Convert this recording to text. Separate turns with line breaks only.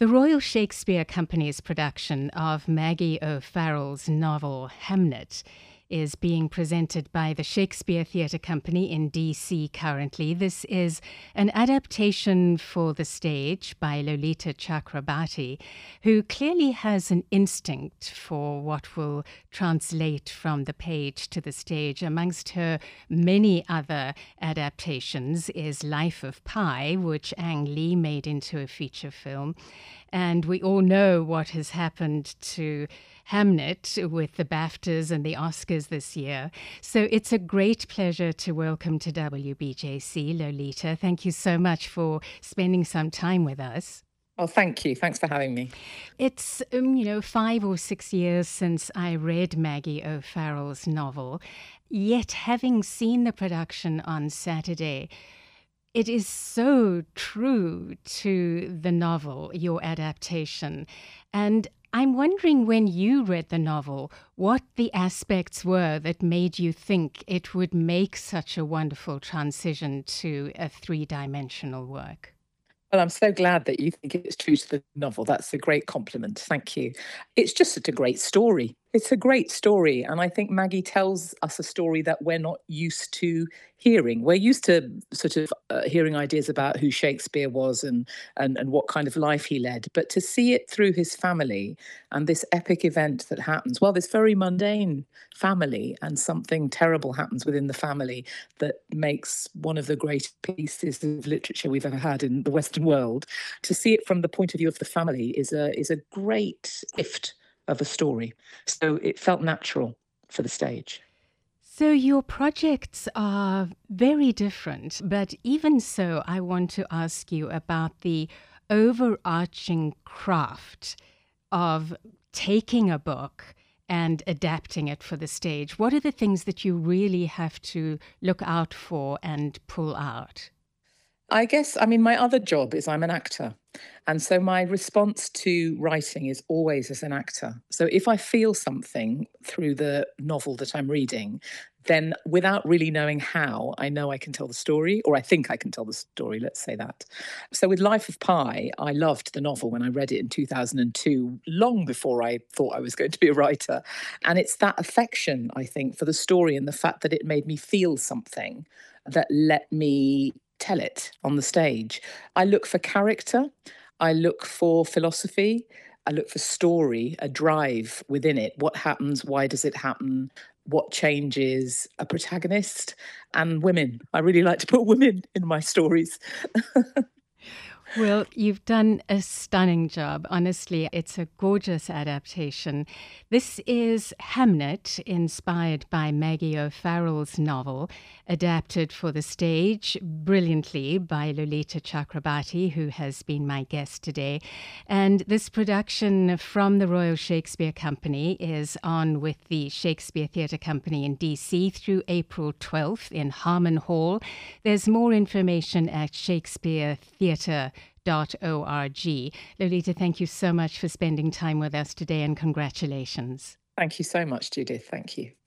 The Royal Shakespeare Company's production of Maggie O'Farrell's novel Hamnet is being presented by the Shakespeare Theatre Company in DC currently. This is an adaptation for the stage by Lolita Chakrabarti, who clearly has an instinct for what will translate from the page to the stage. Amongst her many other adaptations is Life of Pi, which Ang Lee made into a feature film. And we all know what has happened to Hamnet with the BAFTAs and the Oscars this year. So it's a great pleasure to welcome to WBJC Lolita. Thank you so much for spending some time with us.
Oh, thank you. Thanks for having me.
It's, 5 or 6 years since I read Maggie O'Farrell's novel. Yet, having seen the production on Saturday, it is so true to the novel, your adaptation. And I'm wondering, when you read the novel, what the aspects were that made you think it would make such a wonderful transition to a three-dimensional work.
Well, I'm so glad that you think it's true to the novel. That's a great compliment. Thank you. It's just such a great story. It's a great story. And I think Maggie tells us a story that we're not used to hearing. We're used to sort of hearing ideas about who Shakespeare was and what kind of life he led. But to see it through his family and this epic event that happens, well, this very mundane family, and something terrible happens within the family that makes one of the great pieces of literature we've ever had in the Western world. To see it from the point of view of the family is a great gift of a story. So it felt natural for the stage.
So your projects are very different, but even so, I want to ask you about the overarching craft of taking a book and adapting it for the stage. What are the things that you really have to look out for and pull out?
I guess, I mean, my other job is I'm an actor. And so my response to writing is always as an actor. So if I feel something through the novel that I'm reading, then without really knowing how, I know I can tell the story, or I think I can tell the story, let's say that. So with Life of Pi, I loved the novel when I read it in 2002, long before I thought I was going to be a writer. And it's that affection, I think, for the story and the fact that it made me feel something that let me tell it on the stage. I look for character, I look for philosophy, I look for story, a drive within it. What happens? Why does it happen? What changes? A protagonist and women. I really like to put women in my stories.
Well, you've done a stunning job. Honestly, it's a gorgeous adaptation. This is Hamnet, inspired by Maggie O'Farrell's novel, adapted for the stage brilliantly by Lolita Chakrabarti, who has been my guest today. And this production from the Royal Shakespeare Company is on with the Shakespeare Theatre Company in DC through April 12th in Harmon Hall. There's more information at shakespearetheatre.org. Lolita, thank you so much for spending time with us today, and congratulations.
Thank you so much, Judith. Thank you.